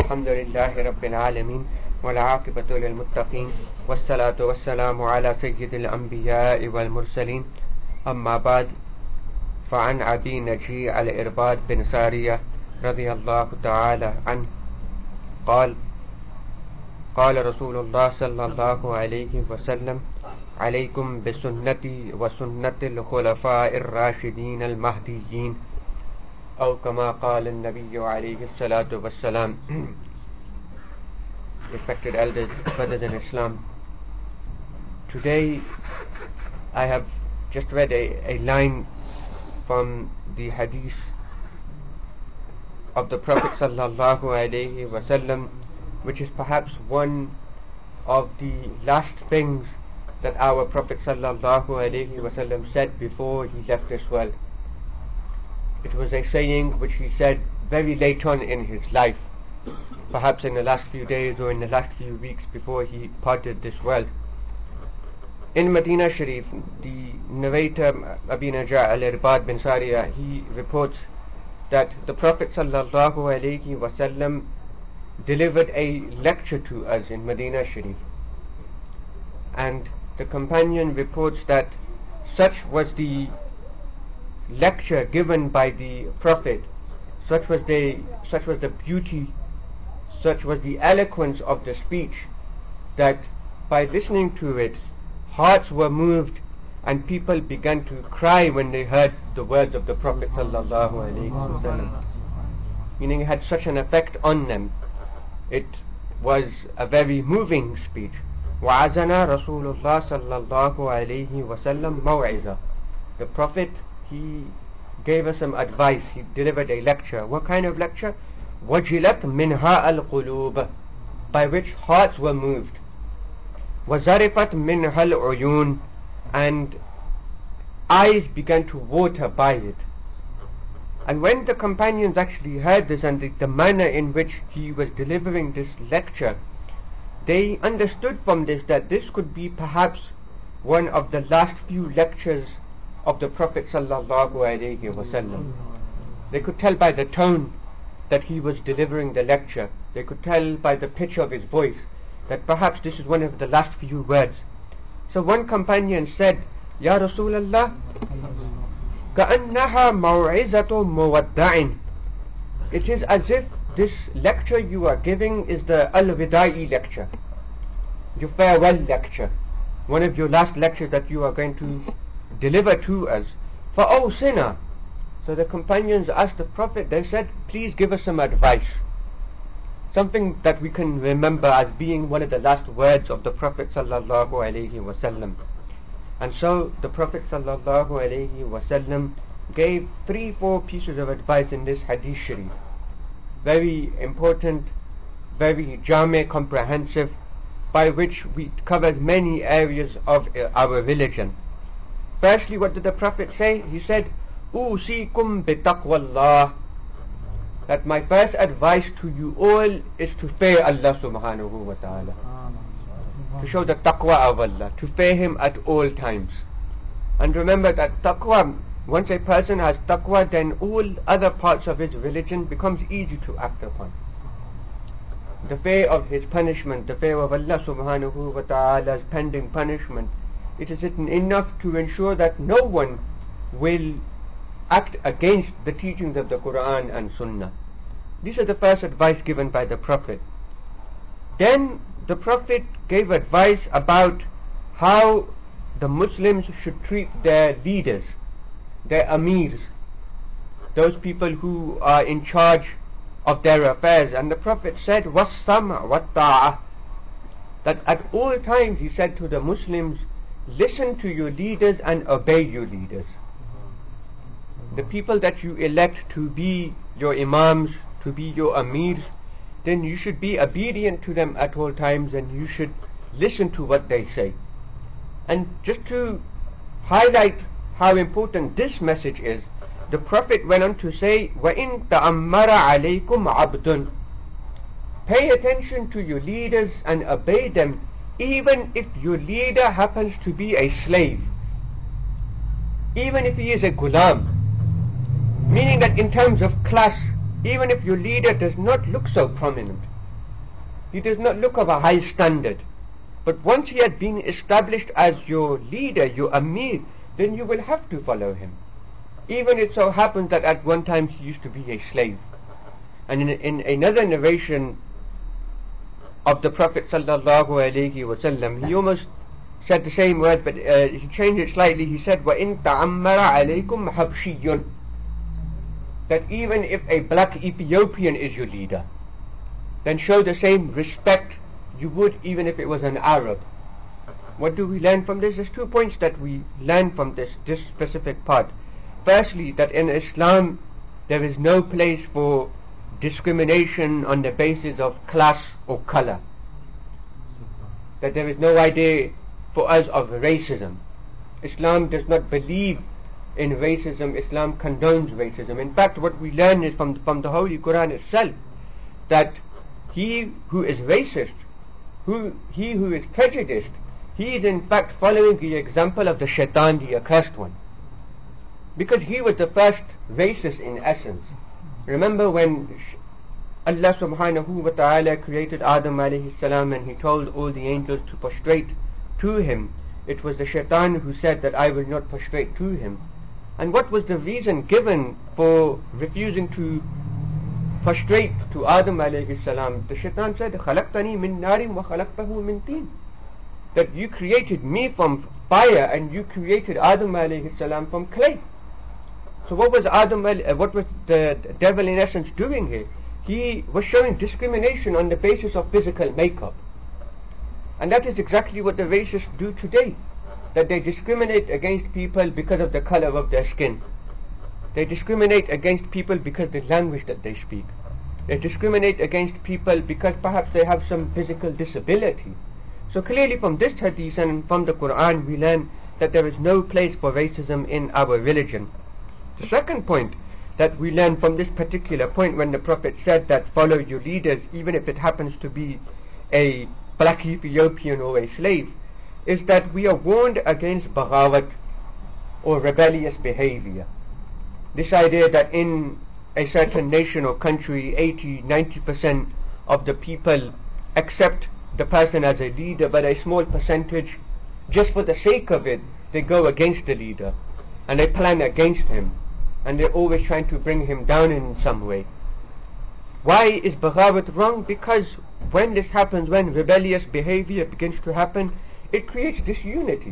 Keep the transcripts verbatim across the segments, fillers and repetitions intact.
الحمد لله رب العالمين والعاقبة للمتقين والصلاة والسلام على سيد الأنبياء والمرسلين أما بعد فعن أبي نجيع الإرباد بن سارية رضي الله تعالى عنه قال قال رسول الله صلى الله عليه وسلم عليكم بسنتي وسنة الخلفاء الراشدين المهديين أو كما قال النبي عليه الصلاة والسلام. Respected elders, brothers in Islam, today I have just read a, a line from the hadith of the Prophet sallallahu alaihi wasallam, which is perhaps one of the last things that our Prophet sallallahu alaihi wasallam said before he left this world. It was a saying which he said very late on in his life, perhaps in the last few days or in the last few weeks before he parted this world. In Medina Sharif, the narrator Abi Naja' al-Irbad bin Sariyah, he reports that the Prophet sallallahu alaihi wasallam delivered a lecture to us in Medina Sharif, and the companion reports that such was the lecture given by the Prophet, such was the such was the beauty, such was the eloquence of the speech, that by listening to it, hearts were moved and people began to cry when they heard the words of the Prophet sallallahu alaihi wasallam. Meaning it had such an effect on them. It was a very moving speech. وَعَزَنَا رَسُولُ اللَّهِ صَلَّى اللَّهُ عَلَيْهِ وَسَلَّمْ مَوْعِزًا. The Prophet, he gave us some advice, he delivered a lecture. What kind of lecture? وَجِلَتْ مِنْهَا الْقُلُوبِ, by which hearts were moved. وَزَرِفَتْ مِنْهَا الْعُيُونِ, and eyes began to water by it. And when the companions actually heard this and the, the manner in which he was delivering this lecture, they understood from this that this could be perhaps one of the last few lectures of the Prophet sallallahu alaihi wasallam. They could tell by the tone that he was delivering the lecture. They could tell by the pitch of his voice that perhaps this is one of the last few words. So one companion said, Ya Rasulallah, كَأَنَّهَا مَوْعِزَةُ مُوَدَّعٍ. It is as if this lecture you are giving is the Al-Wida'i lecture, your farewell lecture, one of your last lectures that you are going to deliver to us. فَأَوْصِنَا. So the companions asked the Prophet, they said, please give us some advice, something that we can remember as being one of the last words of the Prophet sallallahu alaihi wasallam. And so the Prophet sallallahu alaihi wasallam gave three, four pieces of advice in this hadith sharif. Very important, very jami, comprehensive, by which we covered many areas of our religion. Firstly, what did the Prophet say? He said, أُوصِيكُمْ بِتَقْوَى اللَّهِ, that my first advice to you all is to fear Allah subhanahu wa ta'ala, to show the taqwa of Allah, to fear Him at all times. And remember that taqwa, once a person has taqwa, then all other parts of his religion becomes easy to act upon. The fear of His punishment, the fear of Allah subhanahu wa ta'ala's pending punishment, it is enough to ensure that no one will act against the teachings of the Quran and Sunnah. These are the first advice given by the Prophet. Then the Prophet gave advice about how the Muslims should treat their leaders, their amirs, those people who are in charge of their affairs. And the Prophet said, وَالسَّمْعَ وَالطَّاعَةِ, that at all times he said to the Muslims, listen to your leaders and obey your leaders. The people that you elect to be your imams, to be your amirs, then you should be obedient to them at all times and you should listen to what they say. And just to highlight how important this message is, the Prophet went on to say, وَإِن تَأَمَّرَ عَلَيْكُمْ عَبْدٌ, pay attention to your leaders and obey them, even if your leader happens to be a slave, even if he is a ghulam. Meaning that in terms of class, even if your leader does not look so prominent, He does not look of a high standard. But once he has been established as your leader, your Amir, then you will have to follow him. Even it so happens that at one time he used to be a slave. And in, in another narration of the Prophet sallallahu alaihi wasallam, he almost said the same word, but uh, he changed it slightly. He said, وَإِن تَعَمَّرَ عَلَيْكُمْ حَبْشِيٌّ, that even if a black Ethiopian is your leader, then show the same respect you would even if it was an Arab. What do we learn from this? There's two points that we learn from this, this specific part. Firstly, that in Islam there is no place for discrimination on the basis of class or color. That there is no idea for us of racism. Islam does not believe in racism. Islam condones racism. In fact, what we learn is from, from the Holy Quran itself, that he who is racist, who, he who is prejudiced, he is in fact following the example of the shaitan, the accursed one. Because he was the first racist in essence. Remember when Allah subhanahu wa ta'ala created Adam alayhi salam and he told all the angels to prostrate to him, it was the shaitan who said that I will not prostrate to him. And what was the reason given for refusing to prostrate to Adam alayhi salam? The shaitan said, خَلَقْتَنِي مِن نَارٍ وَخَلَقْتَهُ مِن طِينٍ, that you created me from fire and you created Adam alayhi salam from clay. So what was Adam, what was the devil in essence doing here? He was showing discrimination on the basis of physical makeup. And that is exactly what the racists do today. That they discriminate against people because of the color of their skin. They discriminate against people because of the language that they speak. They discriminate against people because perhaps they have some physical disability. So clearly from this hadith and from the Quran we learn that there is no place for racism in our religion. The second point that we learn from this particular point, when the Prophet said that follow your leaders even if it happens to be a black Ethiopian or a slave, is that we are warned against baghawat or rebellious behavior. This idea that in a certain nation or country eighty to ninety percent of the people accept the person as a leader, but a small percentage, just for the sake of it, they go against the leader and they plan against him and they're always trying to bring him down in some way. Why is baghawat wrong? Because when this happens, when rebellious behavior begins to happen, it creates disunity.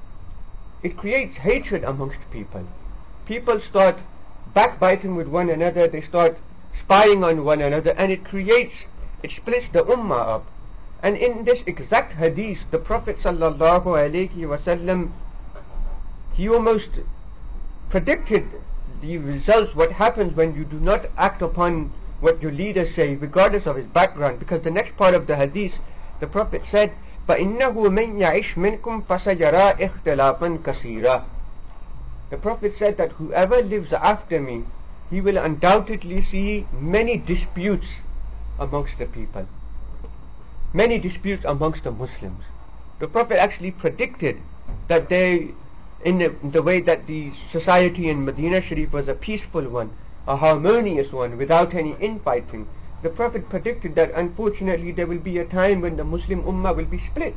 It creates hatred amongst people. People start backbiting with one another, they start spying on one another, and it creates, it splits the ummah up. And in this exact hadith, the Prophet sallallahu alaihi wasallam, he almost predicted the results, what happens when you do not act upon what your leaders say, regardless of his background. Because the next part of the hadith, the Prophet said, فَإِنَّهُ مَنْ يَعِشْ مِنْكُمْ فَسَيَرَى اخْتِلَافًا كَثِيرًا. The Prophet said that whoever lives after me, he will undoubtedly see many disputes amongst the people. Many disputes amongst the Muslims. The Prophet actually predicted that they, in the, in the way that the society in Medina Sharif was a peaceful one, a harmonious one, without any infighting, the Prophet predicted that unfortunately there will be a time when the Muslim Ummah will be split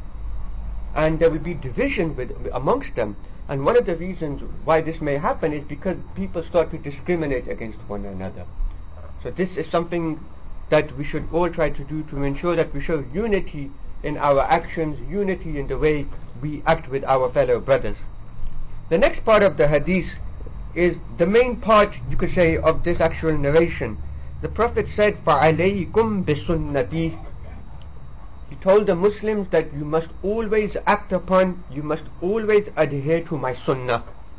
and there will be division with, amongst them. And one of the reasons why this may happen is because people start to discriminate against one another. So this is something that we should all try to do to ensure that we show unity in our actions, unity in the way we act with our fellow brothers. The next part of the hadith is the main part, you could say, of this actual narration. The Prophet said, فَعَلَيْكُمْ بِسُنَّتِي. He told the Muslims that you must always act upon, you must always adhere to my sunnah.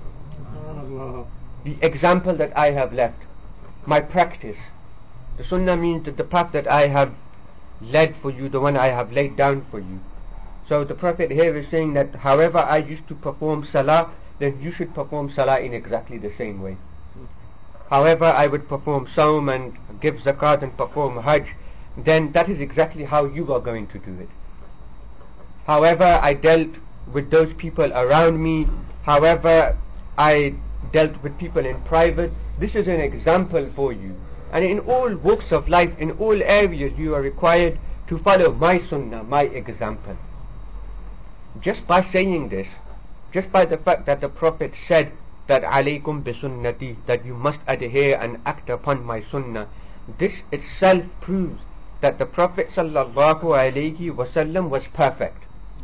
The example that I have left, my practice. The sunnah means that the path that I have led for you, the one I have laid down for you. So the Prophet here is saying that however I used to perform salah, then you should perform salah in exactly the same way. However I would perform sawm and give zakat and perform hajj, then that is exactly how you are going to do it. However I dealt with those people around me, however I dealt with people in private, this is an example for you. And in all walks of life, in all areas, you are required to follow my sunnah, my example. Just by saying this, just by the fact that the Prophet said that alaykum bi sunnati, that you must adhere and act upon my sunnah, this itself proves that the Prophet sallallahu alayhi wasallam was perfect,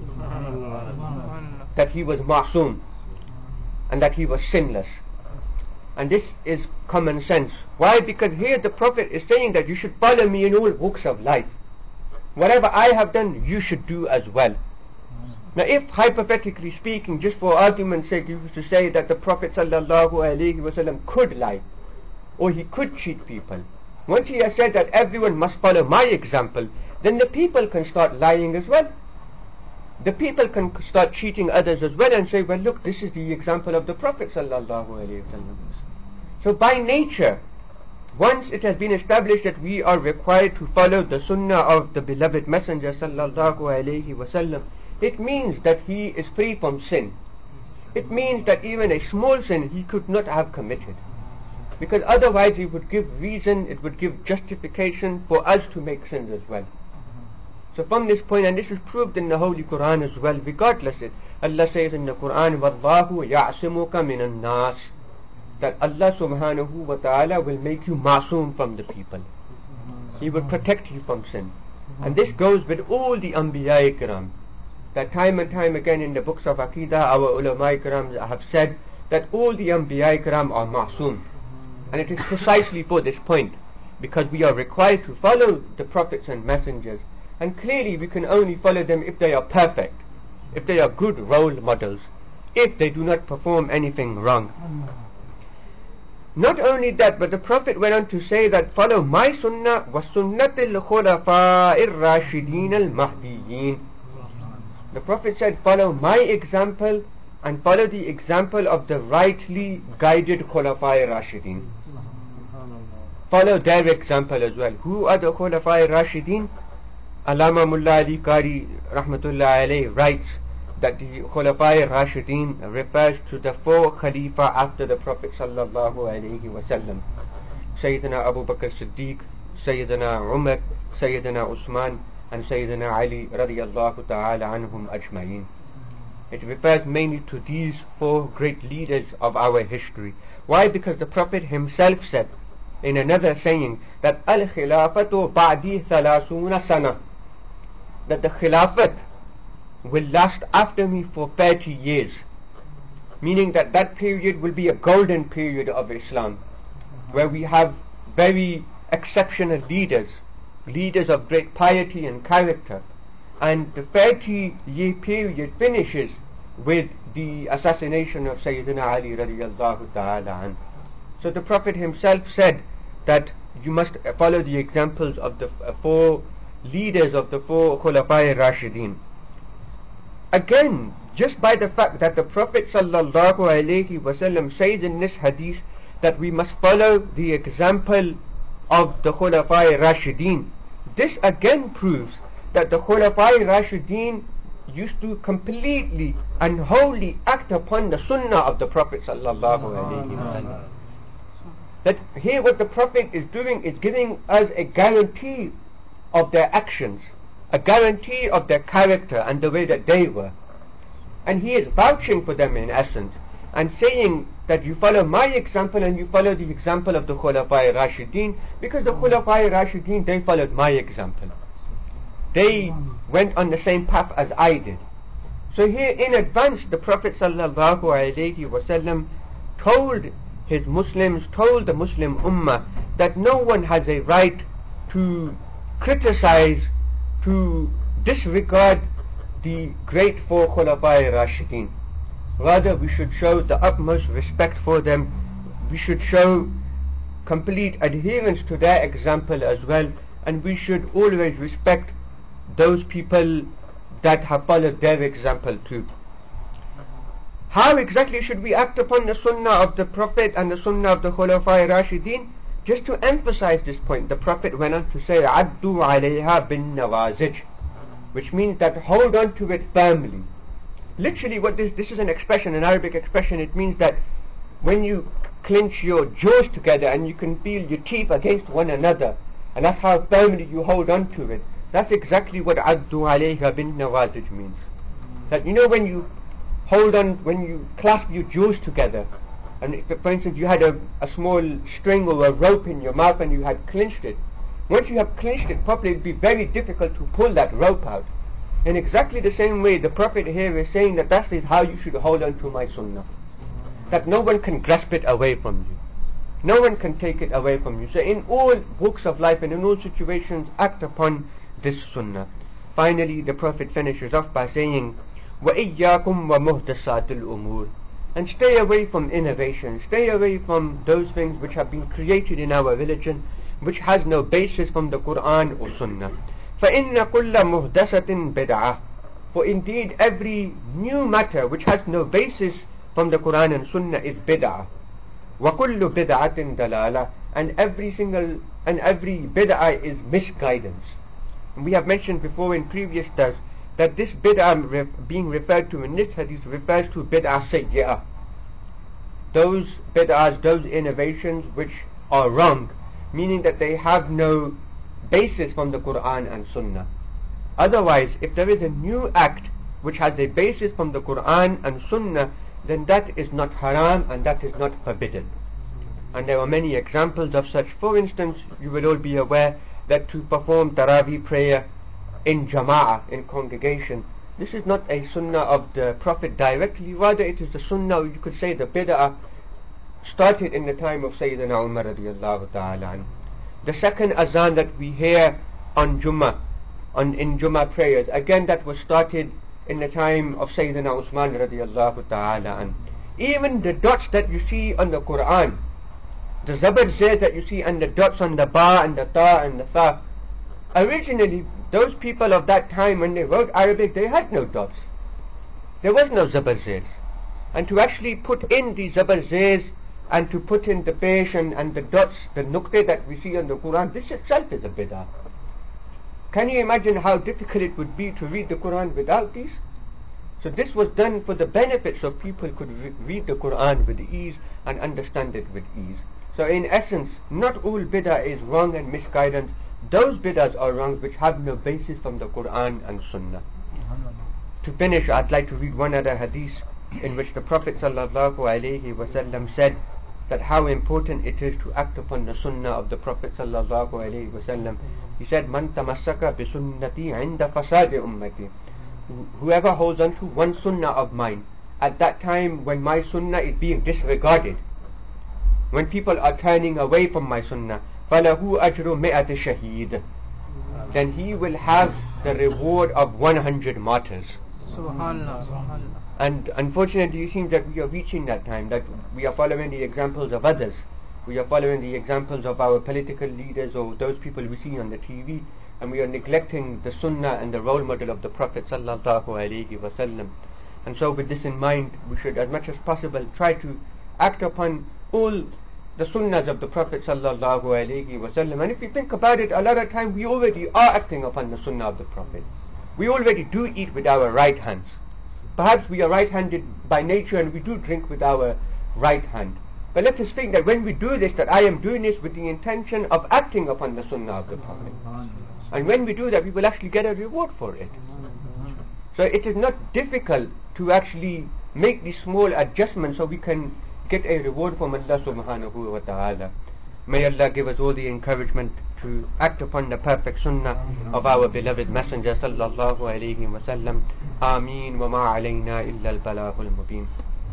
that he was ma'soom, and that he was sinless. And this is common sense. Why? Because here the Prophet is saying that you should follow me in all walks of life. Whatever I have done, you should do as well. Now, if hypothetically speaking, just for argument's sake, you were to say that the Prophet sallallahu alaihi wasallam could lie, or he could cheat people, once he has said that everyone must follow my example, then the people can start lying as well. The people can start cheating others as well and say, well, look, this is the example of the Prophet sallallahu alaihi wasallam. So by nature, once it has been established that we are required to follow the sunnah of the beloved Messenger sallallahu alaihi wasallam, it means that he is free from sin. It means that even a small sin he could not have committed, because otherwise it would give reason, it would give justification for us to make sins as well. So from this point, and this is proved in the Holy Quran as well, regardless it, Allah says in the Quran, وَاللَّهُ يَعْصِمُكَ مِنَ النَّاسِ, that Allah subhanahu wa ta'ala will make you ma'soom from the people. He will protect you from sin. And this goes with all the Anbiya Ikram, that time and time again in the books of Aqidah, our ulama Ikram have said that all the Anbiya Ikram are ma'soom. And it is precisely for this point, because we are required to follow the prophets and messengers. And clearly we can only follow them if they are perfect, if they are good role models, if they do not perform anything wrong. Not only that, but the Prophet went on to say that follow my sunnah wa sunnatil khulafa'ir rashidin al-mahdiyyin. The Prophet said follow my example and follow the example of the rightly guided khulafa'ir rashidin. Follow their example as well. Who are the khulafa'ir rashidin? Allama Mullah Ali Qari rahmatullah alayhi writes that the Khulafai Rashidin refers to the four Khalifa after the Prophet sallallahu alayhi wasallam: Sayyidina Abu Bakr Siddiq, Sayyidina Umar, Sayyidina Usman, and Sayyidina Ali radiyallahu ta'ala anhum ajma'in. It refers mainly to these four great leaders of our history. Why? Because the Prophet himself said in another saying that al-khilafatu ba'di thalathuna sana, that the Khilafat will last after me for thirty years, meaning that that period will be a golden period of Islam, where we have very exceptional leaders, leaders of great piety and character, and the thirty year period finishes with the assassination of Sayyidina Ali radiyallahu ta'ala anhu. So the Prophet himself said that you must follow the examples of the four leaders of the four Khulafai Rashidin. Again, just by the fact that the Prophet sallallahu alayhi wasallam says in this hadith that we must follow the example of the Khulafai Rashidin, this again proves that the Khulafai Rashidin used to completely and wholly act upon the sunnah of the Prophet sallallahu alayhi wasallam. That here what the Prophet is doing is giving us a guarantee of their actions, a guarantee of their character and the way that they were. And he is vouching for them in essence, and saying that you follow my example and you follow the example of the Khulafai Rashidin, because the Khulafai Rashidin, they followed my example. They went on the same path as I did. So here in advance the Prophet sallallahu alayhi wasallam told his Muslims, told the Muslim Ummah that no one has a right to criticize, to disregard the great four Khulafai Rashidin. Rather, we should show the utmost respect for them. We should show complete adherence to their example as well, and we should always respect those people that have followed their example too. How exactly should we act upon the sunnah of the Prophet and the sunnah of the Khulafai Rashidin? Just to emphasize this point, the Prophet went on to say, "Addu alayha bin nawazij," which means that hold on to it firmly. Literally, what this this is an expression, an Arabic expression. It means that when you clench your jaws together and you can feel your teeth against one another, and that's how firmly you hold on to it. That's exactly what Addu alayha bin nawazij means. That, you know, when you hold on, when you clasp your jaws together, and if, for instance, you had a, a small string or a rope in your mouth and you had clenched it, once you have clenched it properly, it would be very difficult to pull that rope out. In exactly the same way, the Prophet here is saying that that is how you should hold on to my sunnah. That no one can grasp it away from you. No one can take it away from you. So in all walks of life and in all situations, act upon this sunnah. Finally, the Prophet finishes off by saying, وَإِيَّاكُمْ وَمُهْدَسَاتِ الْأُمُورِ, and stay away from innovation, stay away from those things which have been created in our religion, which has no basis from the Quran or Sunnah. فَإِنَّ كُلَّ مُهْدَسَةٍ بِدْعَةٍ, for indeed every new matter which has no basis from the Quran and Sunnah is bid'ah. وَكُلُّ بِدْعَةٍ دَلَالَةٍ, and every single and every bid'ah is misguidance. And we have mentioned before in previous dars that this bid'ah re being referred to in this hadith refers to bid'ah sayyi'ah. Those bid'ahs, those innovations which are wrong, meaning that they have no basis from the Quran and Sunnah. Otherwise, if there is a new act which has a basis from the Quran and Sunnah, then that is not haram and that is not forbidden. And there are many examples of such. For instance, you will all be aware that to perform Taraweeh prayer in Jama'ah, in congregation, this is not a sunnah of the Prophet directly, rather it is the sunnah, or you could say the bid'ah, started in the time of Sayyidina Umar radiallahu ta'ala anhu. The second azan that we hear on Jummah, on, in Jummah prayers, again that was started in the time of Sayyidina Usman radiallahu ta'ala anhu. Even the dots that you see on the Quran, the zabar zayd that you see, and the dots on the ba and the ta and the tha, originally those people of that time, when they wrote Arabic, they had no dots. There was no zabar zayds. And to actually put in the zabar zayds and to put in the pesh and, and the dots, the nuqte that we see on the Quran, this itself is a bid'ah. Can you imagine how difficult it would be to read the Quran without these? So this was done for the benefit so people could re read the Quran with ease and understand it with ease. So in essence, not all bid'ah is wrong and misguidance. Those bid'ahs are wrong which have no basis from the Quran and Sunnah. To finish, I'd like to read one other hadith in which the Prophet sallallahu alaihi wasallam said that how important it is to act upon the Sunnah of the Prophet sallallahu alaihi wasallam. He said, "Man tamassaka bi sunnati 'inda fasadi ummati." Whoever holds on to one Sunnah of mine at that time when my Sunnah is being disregarded, when people are turning away from my Sunnah, فَلَهُ أَجْرُ مِئَةِ شَهِيدٍ, then he will have the reward of one hundred martyrs. Subhanallah, Subhanallah. And unfortunately it seems that we are reaching that time, that we are following the examples of others. We are following the examples of our political leaders or those people we see on the T V, and we are neglecting the Sunnah and the role model of the Prophet sallallahu alaihi wasallam. And so with this in mind, we should as much as possible try to act upon all the sunnahs of the Prophet sallallahu alaihi wasallam. And if you think about it, a lot of time we already are acting upon the sunnah of the Prophet. We already do eat with our right hands. Perhaps we are right-handed by nature and we do drink with our right hand. But let us think that when we do this, that I am doing this with the intention of acting upon the sunnah of the Prophet. And when we do that, we will actually get a reward for it. So it is not difficult to actually make these small adjustments so we can get a reward from Allah subhanahu wa ta'ala. May Allah give us all the encouragement to act upon the perfect sunnah of our beloved Messenger sallallahu alayhi wa sallam. Ameen wa ma alayna illa al-balagul mubin.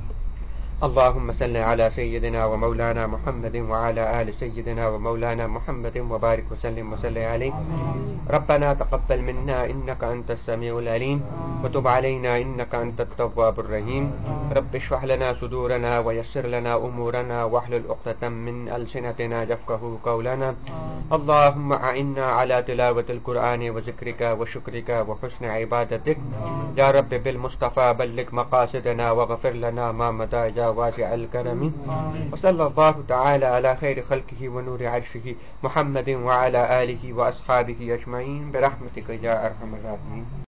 اللهم صل على سيدنا ومولانا محمد وعلى آل سيدنا ومولانا محمد وبارك وسلم وسلم عليه. ربنا تقبل منا إنك أنت السميع العليم وتب علينا إنك أنت التواب الرحيم. رب اشرح لنا صدورنا ويسر لنا أمورنا واحلل عقدة من ألسنتنا يفقهوا قولنا. اللهم أعنا على تلاوة القرآن وذكرك وشكرك وحسن عبادتك. يا رب بالمصطفى بلغ مقاصدنا واغفر لنا ما مضى واسع الكرم. وصلى الله تعالى على خير خلقه ونور عرشه محمد وعلى آله وأصحابه أجمعين برحمتك يا أرحم الراحمين.